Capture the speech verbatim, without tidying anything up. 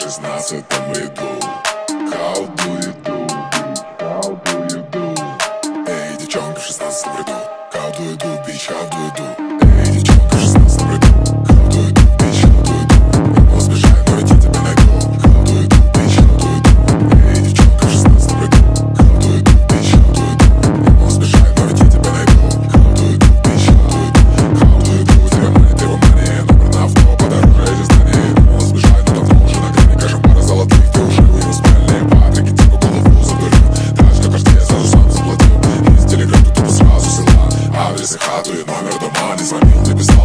шестнадцатом иду. How do you do? How do you do? Эй, девчонка в шестнадцатом ряду. How do you do, bitch? How do you do? Эй, девчонка в шестнадцатом ряду. How do you do, bitch? How do you do? Я мол сбежать, но ведь я тебя найду. How do you do, bitch? How do you do? Эй, девчонка в шестнадцатом ряду. How do you do, bitch? How do you do? Я мол сбежать, но ведь я тебя найду. How do you do, bitch? How do you do? How do you do? Тебя манит его мания, номер на авто подороже эти здания. Я мол сбежать, но давно уже на грани кошмара золотых. Ты уже у него спальные патрики, типа голову задурил. Даже на каждый сразу сам заплатил. Из телеграммы тупо сразу села. Адрес и хату и номер дома не звонил, не писал.